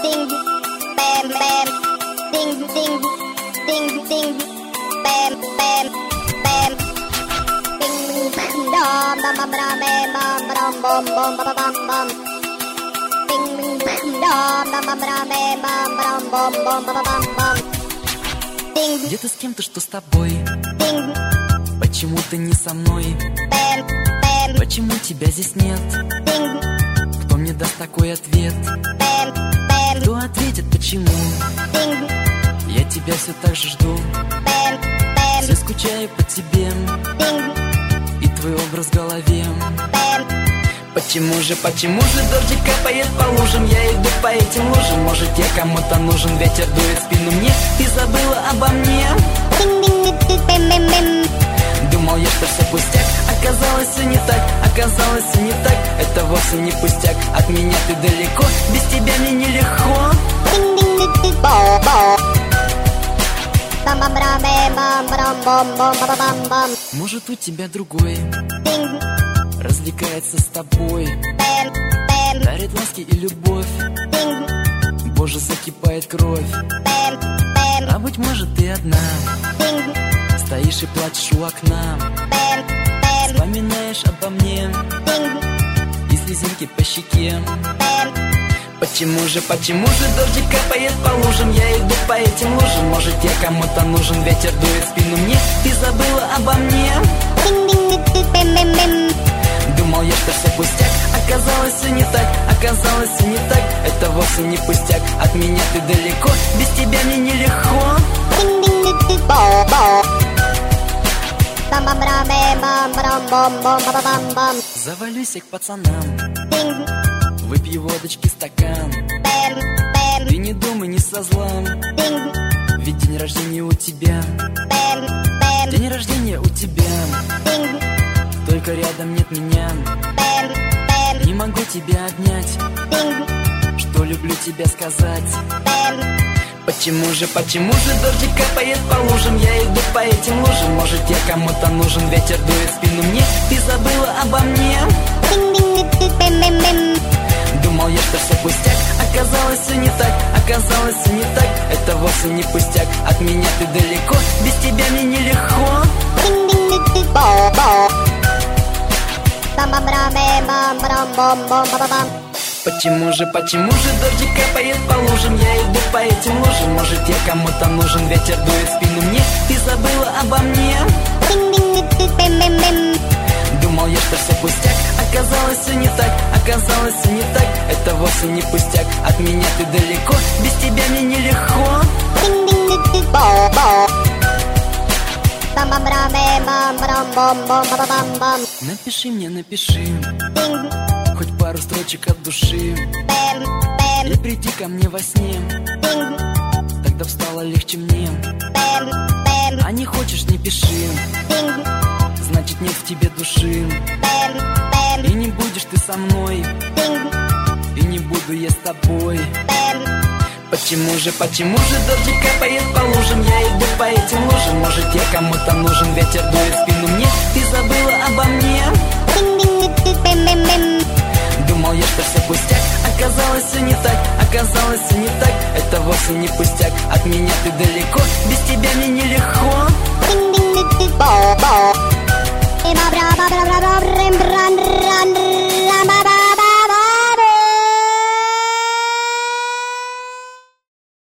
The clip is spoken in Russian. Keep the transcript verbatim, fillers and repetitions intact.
ding, bam, bam, ding, ding, ding, ding, bam, bam, bam, ding, dom, dom, dom, dom, bam, bam, bom, bom, bam, bam, bam, ding, dom, dom, dom, dom, bam, bam, bom, bom, bam, bam, bam, ding. Где ты с кем-то, что с тобой? Ding, Почему ты не со мной? bam, bam, Почему тебя здесь нет? ding, Кто мне даст такой ответ? bam, bam, Кто ответит почему? ding, Я тебя все так же жду, bam, bam, все скучаю по тебе ding, и твой образ в голове. bam, Почему же, почему же дождик капает по лужам? Я иду по этим лужам, может я кому-то нужен. Ветер дует в спину мне, ты забыла обо мне. ding, ding, ding, bam, bam, bam. Думал я, что все пустяк, оказалось все не так, оказалось все не так. Это вовсе не пустяк, от меня ты далеко, без тебя мне нелегко. Ding, ding, ding, ding, bo, bo. Bam, bam, bam, bam, bam, bam, bam, bam, bam, bam. Может у тебя другой Ding, развлекается с тобой, bam, bam, дарит ласки и любовь. ding, Боже, закипает кровь, bam, bam, а быть может ты одна, ding, стоишь и плачешь у окна, bam, bam, вспоминаешь обо мне ding, и слезинки по щеке. bam, Почему же, почему же дождик капает по лужам? Я иду по этим лужам, может я кому-то нужен. Ветер дует в спину мне, ты забыла обо мне. ding, ding, ding, ding, bam, bam, bam. Думал я, что все пустяк, оказалось все не так, оказалось все не так. Это вовсе не пустяк, от меня ты далеко, без тебя мне нелегко. Ding, ding, ding, ding, bo, bo. Bam, bam, bam, bam, bam, bam, bam, bam, bam, bam. Завалюсь я к пацанам, Ding, выпью водочки стакан. bam, bam, Ты не думай, не со зла, ding, ведь день рождения у тебя, bam, bam, день рождения у тебя. ding, Только рядом нет меня, bam, bam, не могу тебя обнять, ding, что люблю тебя сказать. bam, Почему же, почему же дождик капает по лужам? Я иду по этим лужам, может я кому-то нужен. Ветер дует в спину мне, ты забыла обо мне. ding, ding, ding, ding, bam, bam, bam. Думал я, что все пустяк, оказалось все не так, оказалось все не так. Это вовсе не пустяк, от меня ты далеко, без тебя мне нелегко. Ding, ding, ding, ding, bo, bo. Bam, bam, bam, bam, bam, bam, bam, bam, bam. Почему же, почему же дождик капает по лужам? Я иду по этим лужам, может я кому-то нужен. Ветер дует в спину мне, ты забыла обо мне. Ding, ding, ding, ding, bam, bam, bam. Думал я, что все пустяк, оказалось все не так, оказалось все не так. Это вовсе не пустяк, от меня ты далеко, без тебя мне нелегко. Ding, ding, ding, ding, bo, bo. Bam, bam, bam, bam, bam, bam, bam, bam, bam, bam. Напиши мне, напиши, Ding, хоть пару строчек от души, bam, bam, или приди ко мне во сне, ding, тогда встало легче мне. bam, bam, А не хочешь, не пиши, ding, значит нет в тебе души. bam, bam, И не будешь ты со мной, ding, и не буду я с тобой. bam, Почему же, почему же дождик капает по лужам? Я иду по этим лужам, может я кому-то нужен. Ветер дует в спину мне, ты забыла обо мне. ding, ding, ding, ding, bam, bam, bam. Думал я, что все пустяк, оказалось все не так, оказалось все не так. Это вовсе не пустяк, от меня ты далеко,